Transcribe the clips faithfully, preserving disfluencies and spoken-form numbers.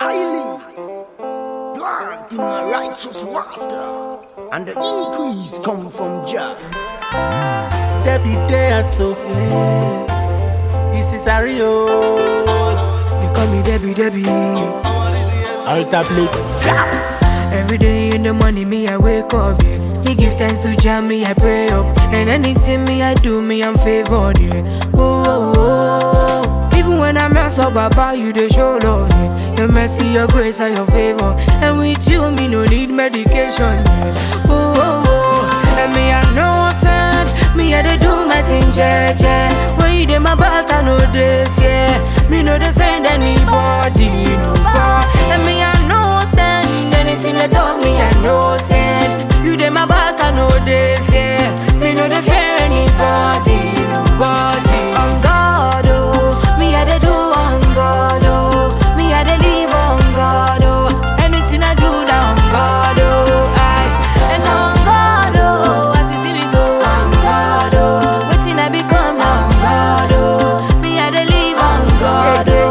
highly plant in a righteous water, and the increase come from Jah. Debbie there so this is a Rio. They call me Debbie Debbie. Alta plate. Every day in the morning, me I wake up, yeah. He give thanks to Jah, me I pray up. And anything me I do, me I'm favored, yeah. Oh, oh, oh. Even when I mess up, Baba, you they show love, yeah. Your mercy, your grace, and your favor. And with you, me no need medication, yeah. Oh, oh, oh. And me I know send, me I they do my thing, yeah, yeah. When you dey my back, I know they fear. Me no they send anybody, no more. And me I know send. Anything they talk me, I know send. You dey my back, I know they fear. Me know they fear anybody, nobody. On God, oh, me I dey do on God, oh. Me I dey live on God, oh. Anything I do, down God, oh. I and on God, oh. As you see me so on God, oh. Waiting I become on God, oh. Me I dey live on God, oh.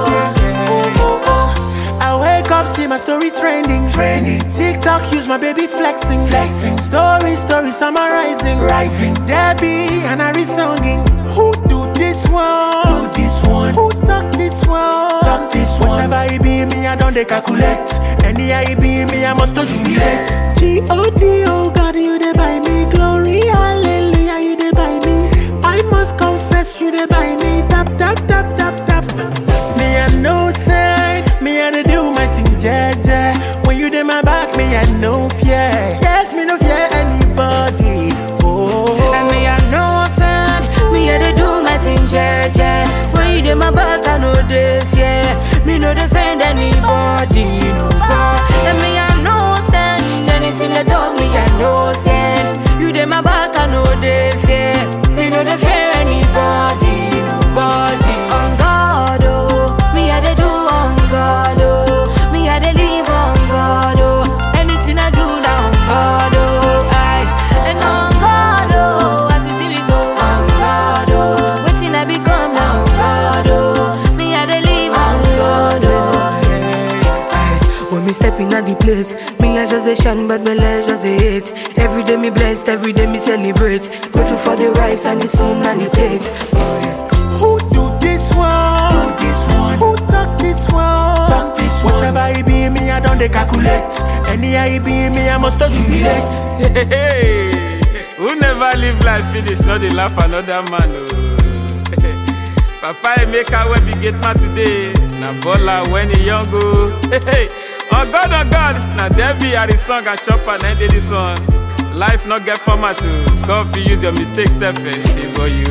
I wake up, see my story trending. Trending. TikTok, use my baby flexing. Flexing. Story, story summarizing. Rising. Debbie and I singing. Who do this one? Do this one. Who talk this one? Talk this one. Whatever it be me, I don't they calculate. Any I be me, I must do jubilate. G O D, oh God, you they buy me. Glory, hallelujah, you they buy me. I must confess, you they buy me. Tap, tap, tap, tap, tap. Me, I know side. Me, I they do my thing, jeje. When you dey my back, me I no fear. Yes, me no fear anybody. Oh, and me I know send. Me I dey do my thing, jeje. When you dey my back, I know they fear. Me no dey send anybody, no more. And me I know send. Anything they talk me, I know send. You dey my back, I know they fear. Me no dey fear anybody, nobody. On God, oh, me I dey do on God, oh. Me I dey live on God, oh. Anything I do now, God, oh. I and on God, oh. As you see me so on God, oh. Waiting I become now, God, oh. Me I dey live on God, oh. Aye. When me step in at the place, me I just a shine, but my legs just a hate. Every day me blessed, every day me celebrate. Grateful for the rice and the spoon and the plate. Oh, yeah. Who do this one? Do this one. Who talk this one? Talk this one. Whatever it be me, I don't they calculate. Any I be me, I must do jubilate. Hey, hey, hey. Who never live life finish, not they laugh another man. Oh. Papa Emeka when we get mad today. Na Bola when he young go. Hey, hey. Oh God, oh God, now Debbie are the song and chopper and did this one. Life not get format too. God if you use your mistakes selfish for you.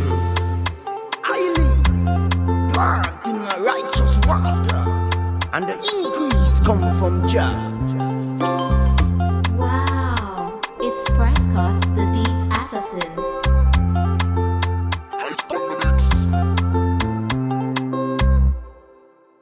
Highly plant in a righteous water, and the increase come from Jah.